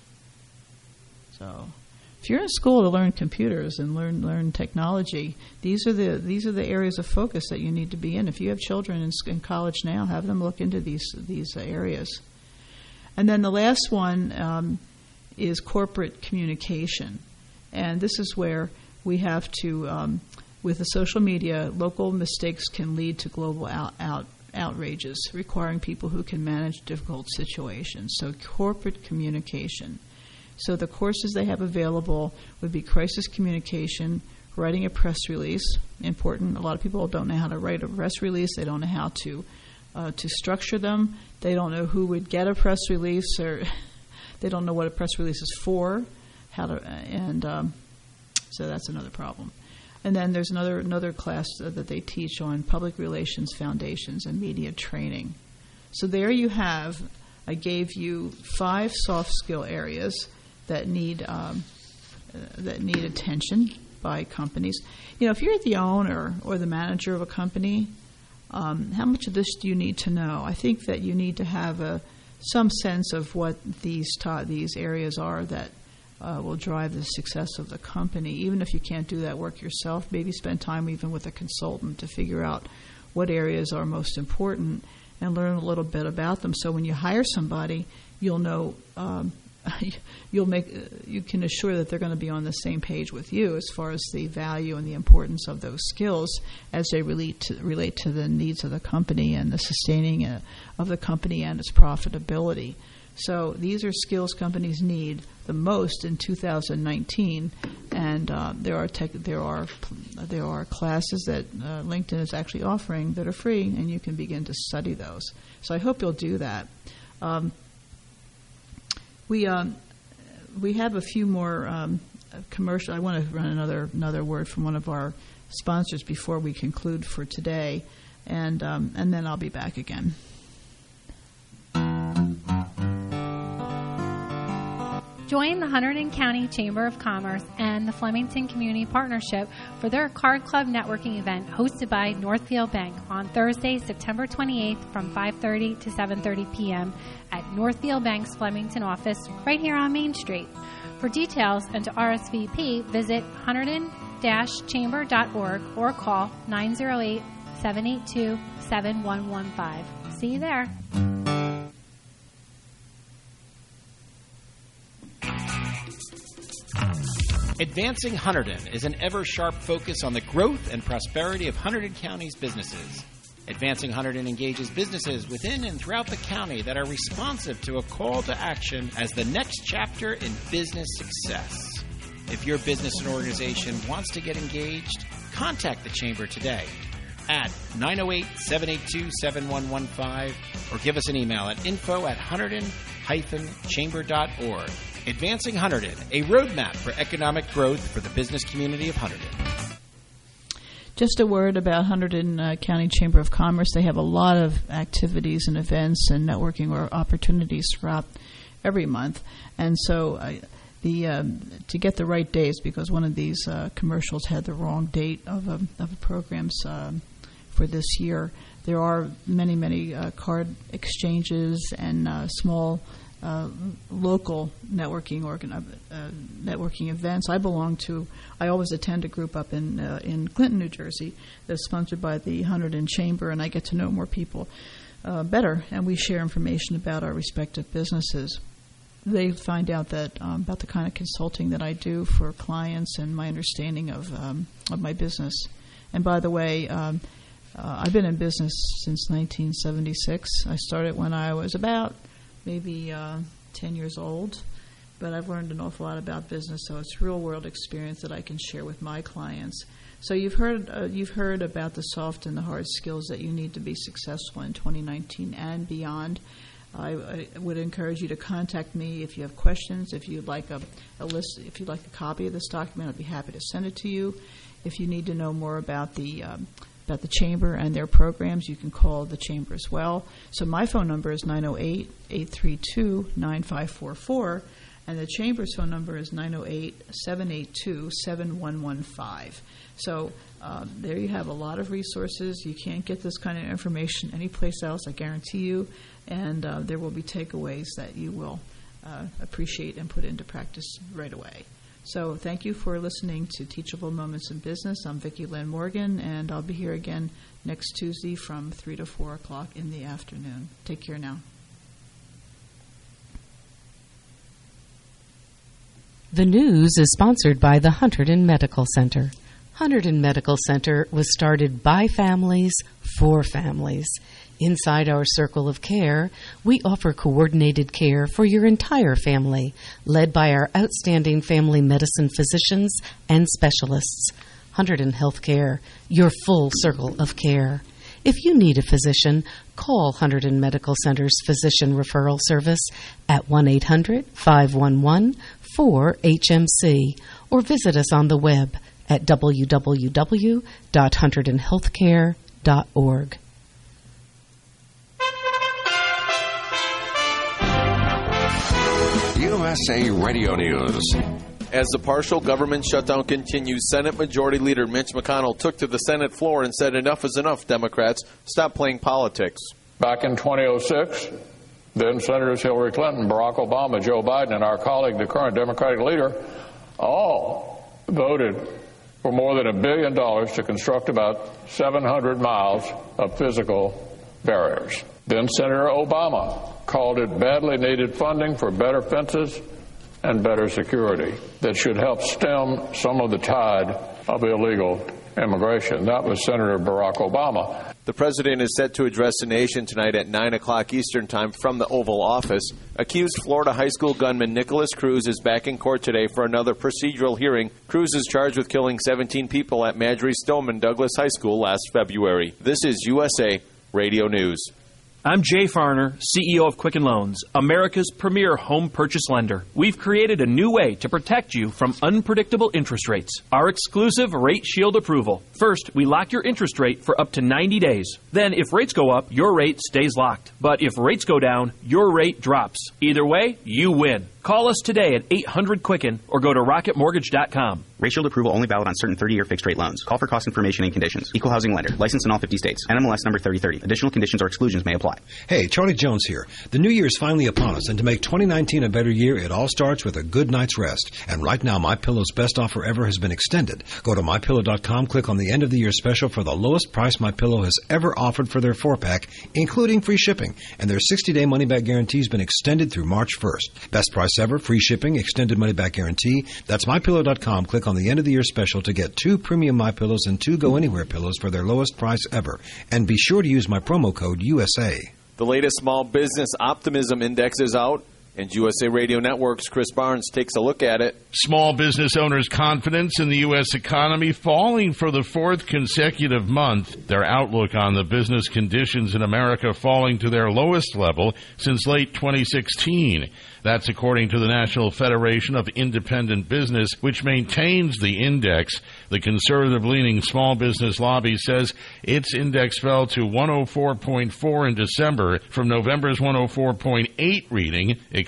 So, if you're in school to learn computers and learn learn technology, these are the these are the areas of focus that you need to be in. If you have children in, in college now, have them look into these these uh, areas. And then the last one um, is corporate communication, and this is where we have to. Um, With the social media, local mistakes can lead to global out, out, outrages, requiring people who can manage difficult situations. So corporate communication. So the courses they have available would be crisis communication, writing a press release, important. A lot of people don't know how to write a press release. They don't know how to uh, to structure them. They don't know who would get a press release, or they don't know what a press release is for. How to, and um, so that's another problem. And then there's another another class uh, that they teach on public relations foundations and media training. So there you have, I gave you five soft skill areas that need um, uh, that need attention by companies. You know, if you're the owner or the manager of a company, um, how much of this do you need to know? I think that you need to have a some sense of what these ta- these areas are that Uh, will drive the success of the company. Even if you can't do that work yourself, maybe spend time even with a consultant to figure out what areas are most important and learn a little bit about them. So when you hire somebody, you'll know um, you'll make you can assure that they're going to be on the same page with you as far as the value and the importance of those skills as they relate to relate to the needs of the company and the sustaining uh, of the company and its profitability. So these are skills companies need the most in two thousand nineteen, and uh, there are tech, there are there are classes that uh, LinkedIn is actually offering that are free, and you can begin to study those. So I hope you'll do that. Um, we um, we have a few more um, commercial. I want to run another another word from one of our sponsors before we conclude for today, and um, and then I'll be back again. Join the Hunterdon County Chamber of Commerce and the Flemington Community Partnership for their Card Club networking event hosted by Northfield Bank on Thursday, September twenty-eighth from five thirty to seven thirty p.m. at Northfield Bank's Flemington office right here on Main Street. For details and to R S V P, visit hunterdon dash chamber dot org or call nine oh eight, seven eight two, seven one one five. See you there. Advancing Hunterdon is an ever-sharp focus on the growth and prosperity of Hunterdon County's businesses. Advancing Hunterdon engages businesses within and throughout the county that are responsive to a call to action as the next chapter in business success. If your business and organization wants to get engaged, contact the Chamber today at nine oh eight, seven eight two, seven one one five or give us an email at info at hunterdon dash chamber dot org. Advancing Hunterdon, a roadmap for economic growth for the business community of Hunterdon. Just a word about Hunterdon uh, County Chamber of Commerce. They have a lot of activities and events and networking or opportunities throughout every month. And so uh, the um, to get the right dates, because one of these uh, commercials had the wrong date of a, of a program's um, for this year. There are many, many uh, card exchanges and uh, small uh, local networking organ- uh, networking events. I belong to, I always attend a group up in uh, in Clinton, New Jersey, that's sponsored by the Hunterdon Chamber, and I get to know more people uh, better, and we share information about our respective businesses. They find out that um, about the kind of consulting that I do for clients and my understanding of um, of my business. And by the way, um, uh, I've been in business since nineteen seventy-six. I started when I was about maybe uh, ten years old, but I've learned an awful lot about business, so it's real world experience that I can share with my clients. So you've heard uh, you've heard about the soft and the hard skills that you need to be successful in twenty nineteen and beyond. I, I would encourage you to contact me if you have questions. If you'd like a, a list, if you'd like a copy of this document, I'd be happy to send it to you. If you need to know more about the um, about the chamber and their programs, you can call the chamber as well. So my phone number is nine oh eight, eight three two, nine five four four, and the chamber's phone number is nine oh eight, seven eight two, seven one one five. So um, there you have a lot of resources. You can't get this kind of information anyplace else, I guarantee you. And uh, there will be takeaways that you will uh, appreciate and put into practice right away. So thank you for listening to Teachable Moments in Business. I'm Vicki Lynn Morgan, and I'll be here again next Tuesday from three to four o'clock in the afternoon. Take care now. The news is sponsored by the Hunterdon Medical Center. Hunterdon Medical Center was started by families for families. Inside our circle of care, we offer coordinated care for your entire family, led by our outstanding family medicine physicians and specialists. Hunterdon Healthcare, your full circle of care. If you need a physician, call Hunterdon Medical Center's Physician Referral Service at one eight hundred, five one one, four H M C or visit us on the web at w w w dot hunterdon healthcare dot org. U S A Radio News. As the partial government shutdown continues, Senate Majority Leader Mitch McConnell took to the Senate floor and said enough is enough, Democrats. Stop playing politics. Back in twenty oh six, then Senators Hillary Clinton, Barack Obama, Joe Biden, and our colleague, the current Democratic leader, all voted for more than a billion dollars to construct about seven hundred miles of physical barriers. Then Senator Obama called it badly needed funding for better fences and better security that should help stem some of the tide of illegal immigration. That was Senator Barack Obama. The president is set to address the nation tonight at nine o'clock Eastern Time from the Oval Office. Accused Florida high school gunman Nicholas Cruz is back in court today for another procedural hearing. Cruz is charged with killing seventeen people at Marjorie Stoneman Douglas High School last February. This is U S A Radio News. I'm Jay Farner, C E O of Quicken Loans, America's premier home purchase lender. We've created a new way to protect you from unpredictable interest rates. Our exclusive Rate Shield approval. First, we lock your interest rate for up to ninety days. Then, if rates go up, your rate stays locked. But if rates go down, your rate drops. Either way, you win. Call us today at eight hundred Quicken or go to rocket mortgage dot com. Rate Shield approval only valid on certain thirty-year fixed-rate loans. Call for cost information and conditions. Equal housing lender. Licensed in all fifty states. N M L S number thirty thirty. Additional conditions or exclusions may apply. Hey, Charlie Jones here. The new year is finally upon us, and to make twenty nineteen a better year, it all starts with a good night's rest. And right now, MyPillow's best offer ever has been extended. Go to my pillow dot com, click on the end of the year special for the lowest price MyPillow has ever offered for their four-pack, including free shipping. And their sixty-day money-back guarantee has been extended through March first. Best price ever, free shipping, extended money-back guarantee. That's my pillow dot com. Click on the end of the year special to get two premium MyPillows and two Go Anywhere pillows for their lowest price ever. And be sure to use my promo code U S A. The latest Small Business Optimism Index is out, and U S A Radio Network's Chris Barnes takes a look at it. Small business owners' confidence in the U S economy falling for the fourth consecutive month. Their outlook on the business conditions in America falling to their lowest level since late twenty sixteen. That's according to the National Federation of Independent Business, which maintains the index. The conservative-leaning small business lobby says its index fell to one oh four point four in December from November's one oh four point eight reading. It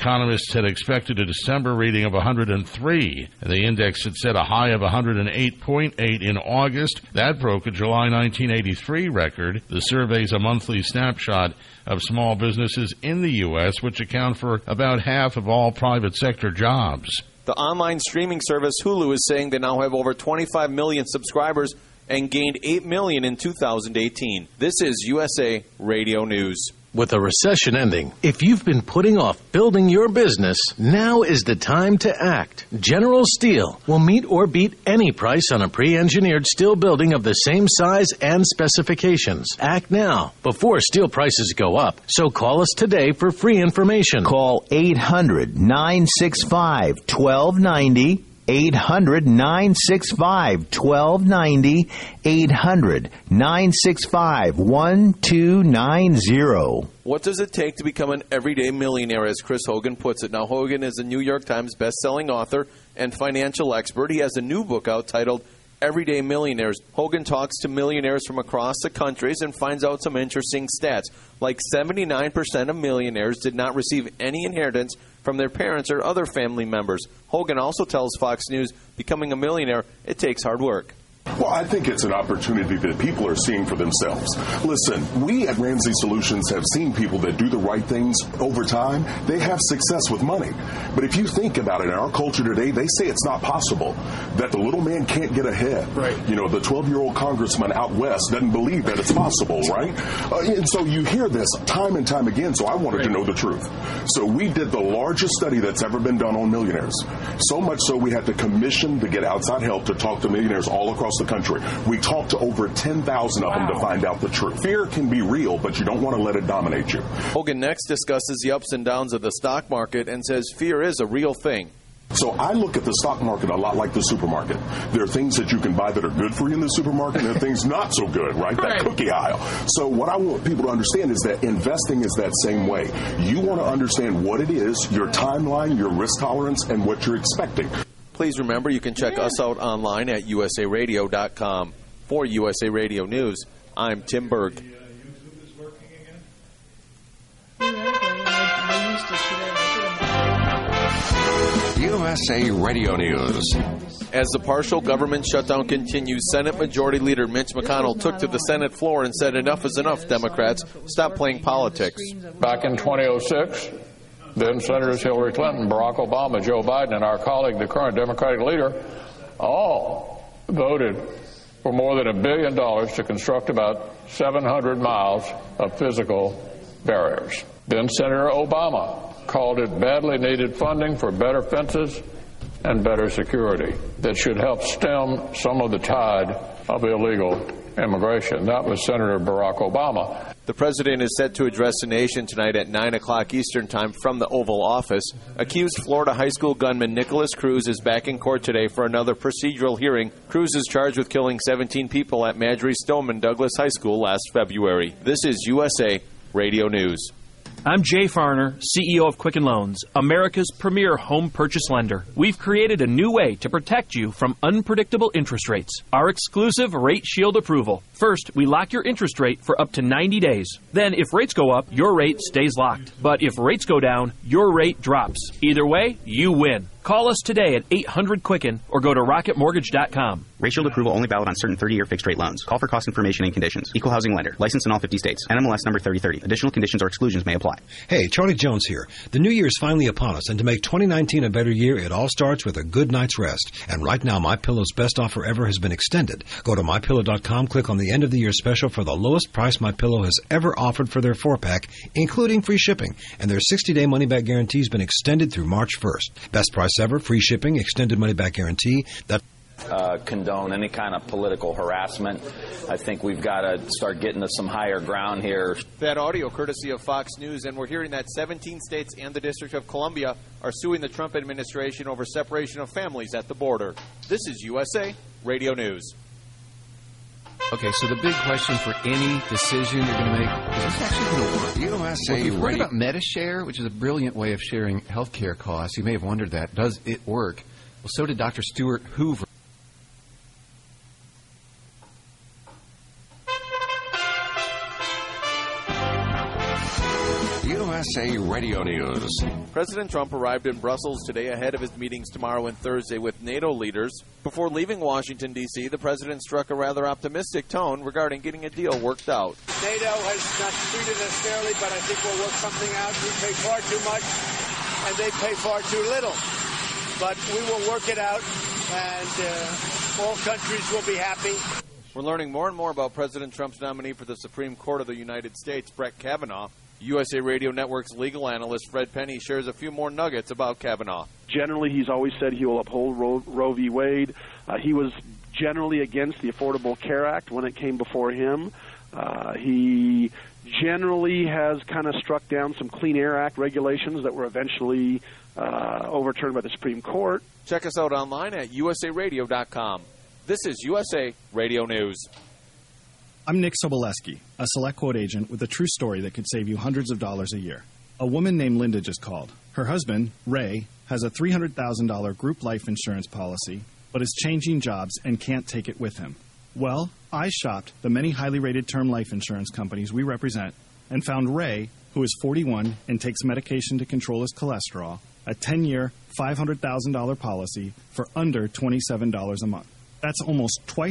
economists had expected a December reading of one hundred three. The index had set a high of one hundred eight point eight in August. That broke a July nineteen eighty-three record. The survey is a monthly snapshot of small businesses in the U S, which account for about half of all private sector jobs. The online streaming service Hulu is saying they now have over twenty-five million subscribers and gained eight million in two thousand eighteen. This is U S A Radio News. With a recession ending, if you've been putting off building your business, now is the time to act. General Steel will meet or beat any price on a pre-engineered steel building of the same size and specifications. Act now, before steel prices go up. So call us today for free information. Call eight hundred, nine six five, one two nine zero. eight hundred, nine six five, one two nine zero. eight hundred, nine six five, one two nine zero. What does it take to become an everyday millionaire, as Chris Hogan puts it? Now, Hogan is a New York Times best-selling author and financial expert. He has a new book out titled Everyday Millionaires. Hogan talks to millionaires from across the countries and finds out some interesting stats. Like seventy-nine percent of millionaires did not receive any inheritance from their parents or other family members. Hogan also tells Fox News becoming a millionaire, it takes hard work. Well, I think it's an opportunity that people are seeing for themselves. Listen, we at Ramsey Solutions have seen people that do the right things over time. They have success with money. But if you think about it, in our culture today, they say it's not possible, that the little man can't get ahead. Right. You know, the twelve-year-old congressman out west doesn't believe that it's possible, right? Uh, and so you hear this time and time again, so I wanted right. to know the truth. So we did the largest study that's ever been done on millionaires. So much so we had to commission to get outside help to talk to millionaires all across the country. We talked to over ten thousand of them wow. to find out the truth. Fear can be real, but you don't want to let it dominate you. Hogan next discusses the ups and downs of the stock market and says fear is a real thing. So I look at the stock market a lot like the supermarket. There are things that you can buy that are good for you in the supermarket, and there are things not so good, right? That right. cookie aisle. So what I want people to understand is that investing is that same way. You want to understand what it is, your timeline, your risk tolerance, and what you're expecting. Please remember you can check us out online at U S A radio dot com. For U S A Radio News, I'm Tim Berg. U S A Radio News. As the partial government shutdown continues, Senate Majority Leader Mitch McConnell took to the Senate floor and said enough is enough, Democrats. Stop playing politics. Back in twenty oh six, then Senators Hillary Clinton, Barack Obama, Joe Biden, and our colleague, the current Democratic leader, all voted for more than a billion dollars to construct about seven hundred miles of physical barriers. Then Senator Obama called it badly needed funding for better fences and better security that should help stem some of the tide of illegal immigration. That was Senator Barack Obama. The president is set to address the nation tonight at nine o'clock Eastern Time from the Oval Office. Accused Florida high school gunman Nikolas Cruz is back in court today for another procedural hearing. Cruz is charged with killing seventeen people at Marjory Stoneman Douglas High School last February. This is U S A Radio News. I'm Jay Farner, C E O of Quicken Loans, America's premier home purchase lender. We've created a new way to protect you from unpredictable interest rates. Our exclusive Rate Shield approval. First, we lock your interest rate for up to ninety days. Then, if rates go up, your rate stays locked. But if rates go down, your rate drops. Either way, you win. Call us today at eight hundred Quicken or go to rocket mortgage dot com. Rate Shield approval only valid on certain thirty-year fixed-rate loans. Call for cost information and conditions. Equal housing lender. Licensed in all fifty states. N M L S number thirty thirty. Additional conditions or exclusions may apply. Hey, Charlie Jones here. The new year is finally upon us, and to make twenty nineteen a better year, it all starts with a good night's rest. And right now, MyPillow's best offer ever has been extended. Go to my pillow dot com, click on the end of the year special for the lowest price MyPillow has ever offered for their four-pack, including free shipping. And their sixty-day money-back guarantee has been extended through March first. Best price ever, free shipping, extended money-back guarantee. That Uh, condone any kind of political harassment. I think we've got to start getting to some higher ground here. That audio courtesy of Fox News, and we're hearing that seventeen states and the District of Columbia are suing the Trump administration over separation of families at the border. This is U S A Radio News. Okay, so the big question for any decision you're going to make, is this actually going to work? U S A well, you've heard Radio. about MediShare, which is a brilliant way of sharing health care costs. You may have wondered that. Does it work? Well, so did Doctor Stuart Hoover. U S A Radio News. President Trump arrived in Brussels today ahead of his meetings tomorrow and Thursday with NATO leaders. Before leaving Washington, D C, the president struck a rather optimistic tone regarding getting a deal worked out. NATO has not treated us fairly, but I think we'll work something out. We pay far too much, and they pay far too little. But we will work it out, and uh, all countries will be happy. We're learning more and more about President Trump's nominee for the Supreme Court of the United States, Brett Kavanaugh. U S A Radio Network's legal analyst Fred Penny shares a few more nuggets about Kavanaugh. Generally, he's always said he will uphold Roe, Roe v. Wade. Uh, he was generally against the Affordable Care Act when it came before him. Uh, he generally has kind of struck down some Clean Air Act regulations that were eventually uh, overturned by the Supreme Court. Check us out online at U S A radio dot com. This is U S A Radio News. I'm Nick Soboleski, a Select Quote agent with a true story that could save you hundreds of dollars a year. A woman named Linda just called. Her husband, Ray, has a three hundred thousand dollars group life insurance policy, but is changing jobs and can't take it with him. Well, I shopped the many highly rated term life insurance companies we represent and found Ray, who is forty-one and takes medication to control his cholesterol, a ten-year, five hundred thousand dollars policy for under twenty-seven dollars a month. That's almost twice